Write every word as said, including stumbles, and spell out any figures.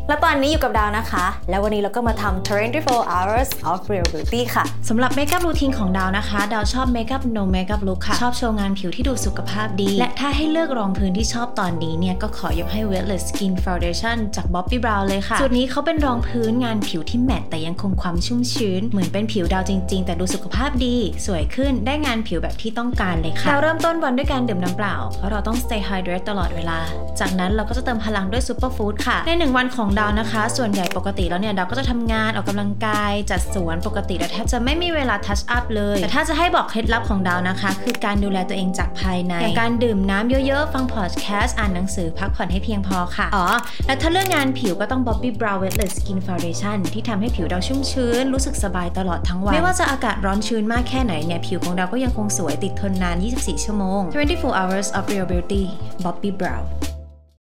และตอนนี้อยู่กับดาวนะคะแล้ววันนี้เราก็มาทำtwenty-four hours of real beauty ค่ะสำหรับเมคอัพรูทีนของดาวนะคะดาวชอบเมคอัพ no makeup look ค่ะชอบโชว์งานผิวที่ดูสุขภาพดีและถ้าให้เลือกรองพื้นที่ชอบตอนนี้เนี่ยก็ขอยกให้ Weightless Skin Foundation จาก Bobbi Brown เลยค่ะสูตรนี้เขาเป็นรองพื้นงานผิวที่แมตต์แต่ยังคงความชุ่มชื้นเหมือนเป็นผิวดาวจริงๆแต่ดูสุขภาพดีสวยขึ้นได้งานผิวแบบที่ต้องการเลยค่ะดาวเริ่มต้นวันด้วยการดื่มน้ำเปล่าเพราะเราต้อง stay hydrated ตลอดเวลาจากนั้นเราก็จะเติมพลังด้วย Superfood ค่ะในหนึ่งวันของดาวนะคะส่วนใหญ่ปกติแล้วเนี่ยดาวก็จะทำงานออกกำลังกายจัดสวนปกติแล้วแทบจะไม่มีเวลา touch up เลยแต่ถ้าจะให้บอกเคล็ดลับของดาวนะคะคือการดูแลตัวเองจากภายในอย่างการดื่มน้ำเยอะๆฟังพอดแคสต์อ่านหนังสือพักผ่อนให้เพียงพอค่ะอ๋อและถ้าเรื่องงานผิวก็ต้อง Bobbi Brown Weightless Skin Foundation ที่ทำให้ผิวดาวชุ่มชื้นรู้สึกสบายตลอดทั้งวันไม่ว่าจะอากาศร้อนชื้นมากแค่ไหนเนี่ยผิวของดาวก็ยังคงสวยติดทนนานยี่สิบสี่ชั่วโมงtwenty-four hours of real beauty Bobbi Brown